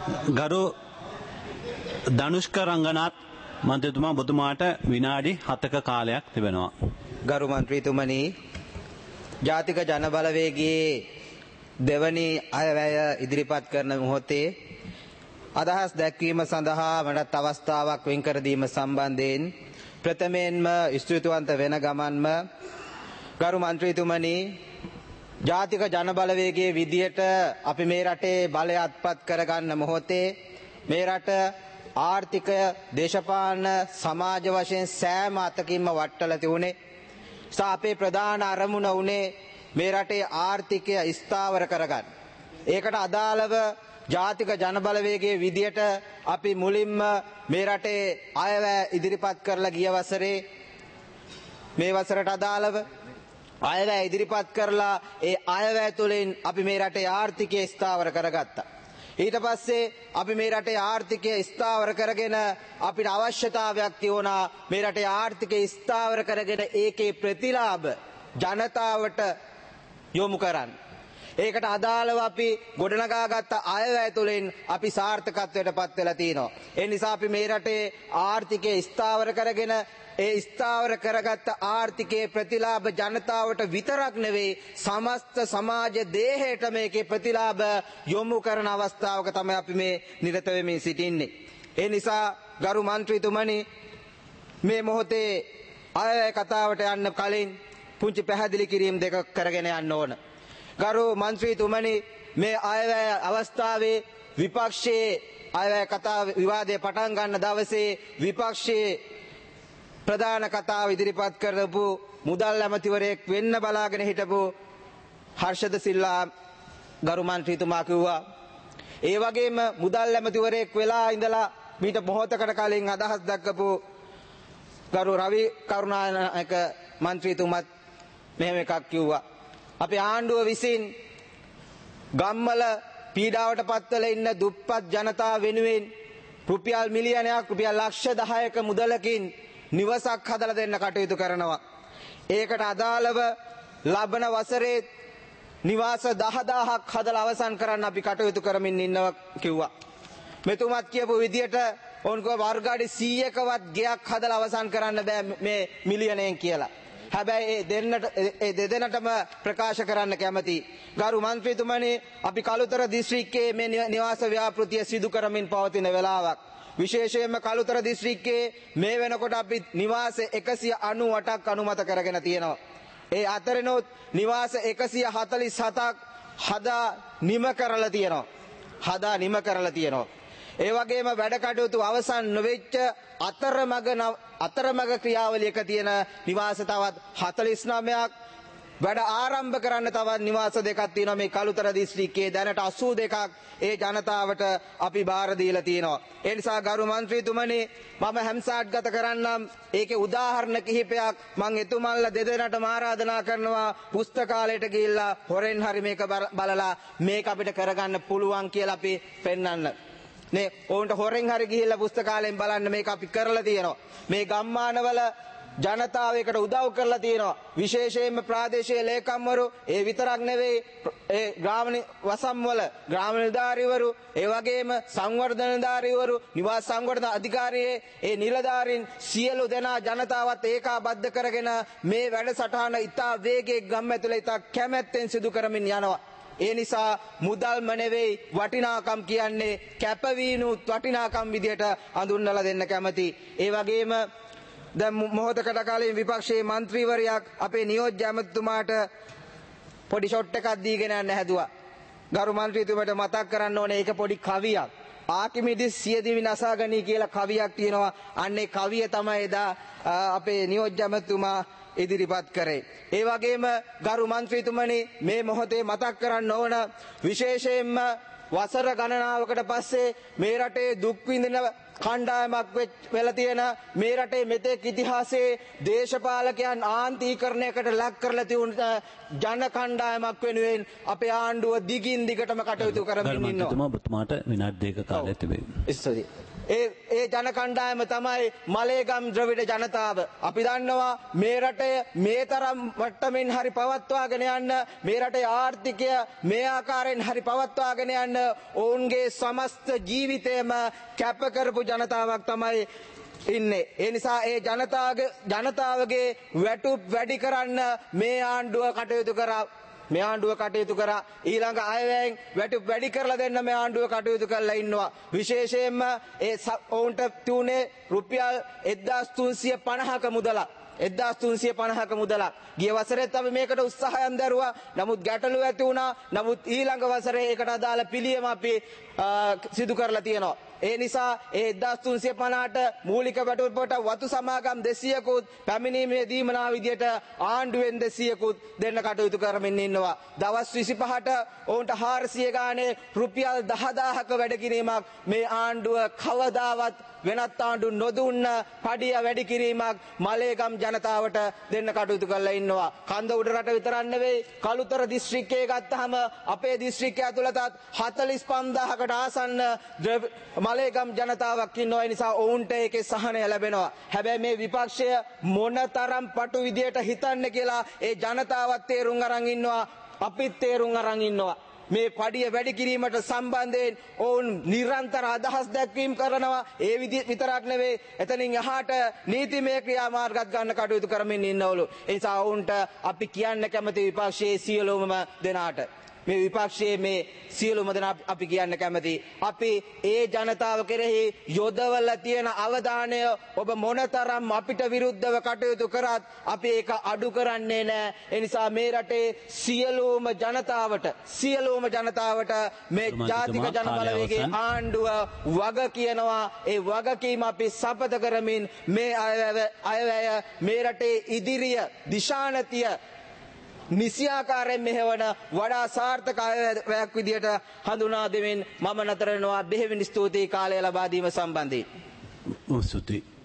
ගරු ධනුෂ්ක රංගනාත් මන්ත්‍රීතුමා ඔබතුමාට විනාඩි 7ක කාලයක් තිබෙනවා. ගරු මන්ත්‍රීතුමනි, ජාතික ජනබලවේගයේ දෙවනි අයවැය ඉදිරිපත් කරන මොහොතේ අදහස් දැක්වීම සඳහා මට අවස්ථාවක් වෙන් කර දීම සම්බන්ධයෙන් ප්‍රථමයෙන්ම ස්තුතිවන්ත වෙන ගමන්ම ගරු මන්ත්‍රීතුමනි, ජාතික ජනබලවේගයේ විදියට අපි මේ රටේ බලය අත්පත් කරගන්න මොහොතේ මේ රට ආර්ථිකය, දේශපාලන, සමාජ වශයෙන් සෑම අතකින්ම වටලා තිබුණේ. අපේ ප්‍රධාන අරමුණ උනේ මේ රටේ ආර්ථිකය ස්ථාවර කරගන්න. ඒකට අදාළව ජාතික ජනබලවේගයේ විදියට අපි මුලින්ම මේ රටේ අයවැය ඉදිරිපත් කරලා ගිය වසරේ මේ වසරට අදාළව අයවැය ඉදිරිපත් කරලා ඒ අයවැය තුළින් අපි මේ රටේ ආර්ථිකය ස්ථාවර කරගත්තා. ඊට පස්සේ අපි මේ රටේ ආර්ථිකය ස්ථාවර කරගෙන අපිට අවශ්‍යතාවයක් තියුණා මේ රටේ ආර්ථිකය ස්ථාවර කරගෙන ඒකේ ප්‍රතිලාභ ජනතාවට යොමු කරන්න. ඒකට අදාළව අපි ගොඩනගාගත්ත අයවැය තුළින් අපි සාර්ථකත්වයට පත් වෙලා තිනවා. ඒ නිසා අපි මේ රටේ ආර්ථිකය ස්ථාවර කරගෙන ඒ ස්ථාවර කරගත්ත ආර්ථිකයේ ප්‍රතිලාභ ජනතාවට විතරක් නෙවෙයි සමස්ත සමාජ දේහයට මේකේ ප්‍රතිලාභ යොමු කරන අවස්ථාවක තමයි අපි මේ නිරත වෙමින් සිටින්නේ. ඒ නිසා ගරු මන්ත්‍රීතුමනි, මේ මොහොතේ අයවැය කතාවට යන්න කලින් පුංචි පැහැදිලි කිරීම් දෙක කරගෙන යන්න ඕන. ගරු මන්ත්‍රීතුමනි, මේ අයවැය අවස්ථාවේ විපක්ෂයේ අයවැය කතාව විවාදය පටන් ගන්න දවසේ විපක්ෂයේ ප්‍රධාන කතාව ඉදිරිපත් කරපු මුදල් ඇමතිවරයෙක් වෙන්න බලාගෙන හිටපු හර්ෂද සිල්වා ගරු මන්ත්‍රීතුමා කිව්වා. ඒ වගේම මුදල් ඇමතිවරයෙක් වෙලා ඉඳලා මීට මොහොතකට කලින් අදහස් දක්වපු ගරු රවි කරුණානායක මන්ත්‍රීතුමත් මෙහෙම එකක් කිව්වා. අපේ ආණ්ඩුව විසින් ගම්වල පීඩාවට පත්වලා ඉන්න දුප්පත් ජනතාව වෙනුවෙන් රුපියල් මිලියනයක්, රුපියල් ලක්ෂ 10ක මුදලකින් නිවසක් හදලා දෙන්න කටයුතු කරනවා. ඒකට අදාළව ලබන වසරේ නිවාස 10000ක් හදලා අවසන් කරන්න අපි කටයුතු කරමින් ඉන්නවා කිව්වා. මෙතුමත් කියපු විදියට ඕන්ක වර්ග අඩි 100කවත් ගෙයක් හදලා අවසන් කරන්න බෑ මේ මිලියනෙන් කියලා. හැබැයි ඒ දෙදෙනාටම ප්‍රකාශ කරන්න කැමති. ගරු මන්ත්‍රීතුමනි, අපි කළුතර දිස්ත්‍රික්කයේ මේ නිවාස ව්‍යාපෘතිය සිදු කරමින් පවතින වෙලාවක්. විශේෂයෙන්ම කළුතර දිස්ත්‍රික්කයේ මේ වෙනකොට අපි නිවාස 198ක් අනුමත කරගෙන තියෙනවා. ඒ අතරිනුත් නිවාස 147ක් හදා නිම කරලා තියෙනවා. ඒ වගේම වැඩ කටයුතු අවසන් නොවෙච්ච අතරමඟ ක්‍රියාවලියක තියෙන නිවාස තවත් 49ක්, වැඩ ආරම්භ කරන්න තවත් නිවාස දෙකක් තියෙනවා මේ කළුතර දිස්ත්‍රික්කයේ. දැනට 82ක් ඒ ජනතාවට අපි බාර දීලා තියෙනවා. ඒ නිසා ගරු මන්ත්‍රීතුමනි, මම හැම්සාට් ගත කරන්නම්. ඒකේ උදාහරණ කිහිපයක් මම එතුමන්ලා දෙදෙනාටම ආරාධනා කරනවා පුස්තකාලයට ගිහිල්ලා හොරෙන් හරි මේක බලලා මේක අපිට කරගන්න පුළුවන් කියලා අපි පෙන්වන්න. නේ ඕන්ට හොරෙන් හරි ගිහිල්ලා පුස්තකාලයෙන් බලන්න මේක අපි කරලා තියෙනවා. මේ ගම්මානවල ජනතාවයකට උදව් කරලා තියෙනවා. විශේෂයෙන්ම ප්‍රාදේශීය ලේකම්වරු, ඒ විතරක් නෙවෙයි ඒ ග්‍රාම වසම්වල ග්‍රාම නිලධාරීවරු, ඒ වගේම සංවර්ධන නිලධාරීවරු, නිවාස සංවර්ධන අධිකාරියේ ඒ නිලධාරීන් සියලු දෙනා ජනතාවත් ඒකාබද්ධ කරගෙන මේ වැඩසටහන ඉතා වේගයෙන් ගම් ඇතුළේ ඉතා කැමැත්තෙන් සිදු කරමින් යනවා. ඒ නිසා මුදල්ම නෙවෙයි වටිනාකම් කියන්නේ කැපවීනුත් වටිනාකම් විදියට හඳුන්වලා දෙන්න කැමති. ඒ වගේම දැන් මොහොතකට කලින් විපක්ෂයේ മന്ത്രിවරයෙක් අපේ නියෝජ්‍ය ඇමතිතුමාට පොඩි ෂොට් එකක් දීගෙන යන්න හැදුවා. ගරු මන්ත්‍රීතුමාට මතක් කරන්න ඕනේ ඒක පොඩි කවියක්. ආකිමිඩිස් සියදිවි නසාගනී කියලා කවියක් තියෙනවා. අන්නේ කවිය තමයි එදා අපේ නියෝජ්‍ය ඇමතිතුමා ඉදිරිපත් කරේ. ඒ වගේම ගරු මන්ත්‍රීතුමනි, මේ මොහොතේ මතක් කරන්න ඕන විශේෂයෙන්ම වසර ගණනාවකට පස්සේ මේ රටේ දුක් විඳින කණ්ඩායමක් වෙලා තියෙන මේ රටේ මෙතෙක් ඉතිහාසයේ දේශපාලකයන් ආන්තීකරණයකට ලක් කරලා තියුණු ජන කණ්ඩායමක් වෙනුවෙන් අපේ ආණ්ඩුව දිගින් දිගටම කටයුතු කරමින් ඉන්නවා. ඔබතුමාට විනාඩි 2ක කාලයක් තිබේ. ස්තුතියි. ඒ ජන කණ්ඩායම තමයි මලේගම් ද්‍රවිඩ ජනතාව. අපි දන්නවා මේ රටේ මේ තරම් මට්ටමින් හරි පවත්වාගෙන යන්න, මේ රටේ ආර්ථිකය මේ ආකාරයෙන් හරි පවත්වාගෙන යන්න ඔවුන්ගේ සමස්ත ජීවිතයම කැප කරපු ජනතාවක් තමයි ඉන්නේ. ඒ නිසා ඒ ජනතාවගේ වැටුප් වැඩි කරන්න මේ ආණ්ඩුව කටයුතු කරා. මේ ආණ්ඩුව කටයුතු කරා. ඊළඟ අයවැයෙන් වැටුප් වැඩි කරලා දෙන්න මේ ආණ්ඩුව කටයුතු කරලා ඉන්නවා. විශේෂයෙන්ම ඔවුන්ට තුනේ රුපියල් 1350ක මුදලක්. 1350ක මුදලක්. ගිය වසරේත් අපි මේකට උත්සාහයක් දරුවා. නමුත් ගැටලු ඇති වුණා. නමුත් ඊළඟ වසරේ ඒකට අදාළ පිළියම අපි සිදු කරලා තියෙනවා. ඒ නිසා ඒ 1350ට මූලික වැටුපට වතු සමාගම් 200කුත් පැමිණීමේ දීමනා විදියට ආණ්ඩුවෙන් 200කුත් දෙන්න කටයුතු කරමින් ඉන්නවා. දවස් 25ට ඔවුන්ට 400 ගානේ රුපියල් 10000ක වැඩ කිරීමක් මේ ආණ්ඩුව කවදාවත් වෙනත් ආණ්ඩු නොදුන්න පඩිය වැඩි කිරීමක් මලේගම් ජනතාවට දෙන්න කටයුතු කරලා ඉන්නවා. කන්ද උඩ රට විතරක් නෙවෙයි කළුතර දිස්ත්‍රික්කයේ ගත්තාම අපේ දිස්ත්‍රික්කය ඇතුළතත් 45000කට ආසන්න මලේගම් ජනතාවක් ඉන්නවා. ඒ නිසා ඔවුන්ට ඒකේ සහනය ලැබෙනවා. හැබැයි මේ විපක්ෂය මොනතරම් පටු විදියට හිතන්නේ කියලා ඒ ජනතාවත් තේරුම් අරන් ඉන්නවා. අපිත් තේරුම් අරන් ඉන්නවා. මේ පඩිය වැඩි කිරීමට සම්බන්ධයෙන් ඔවුන් නිරන්තර අදහස් දැක්වීම් කරනවා. ඒ විතරක් නෙවෙයි එතනින් එහාට නීතිමය ක්‍රියාමාර්ගත් ගන්න කටයුතු කරමින් ඉන්නවලු. ඒ නිසා ඔවුන්ට අපි කියන්න කැමති විපක්ෂයේ සියලුම දෙනාට මේ විපක්ෂයේ මේ සියලුම දෙනා අපි කියන්න කැමති. අපි ඒ ජනතාව කෙරෙහි යොදවලා තියෙන අවධානය ඔබ මොනතරම් අපිට විරුද්ධව කටයුතු කරත් අපි ඒක අඩු කරන්නේ නැහැ. ඒ නිසා මේ රටේ සියලුම ජනතාවට මේ ජාතික ජනබලවේගයේ ආණ්ඩුව වග කියනවා. ඒ වගකීම අපි සපත කරමින් මේ අයවැය මේ රටේ ඉදිරිය දිශානතිය නිසියාකාරයෙන් මෙහෙවන වඩා සාර්ථක අයවැයක් විදියට හඳුනා දෙමින් මම නතර වෙනවා. බෙහෙවින් ස්තුතියි කාලය ලබා දීම සම්බන්ධයෙන්. ස්තුතියි.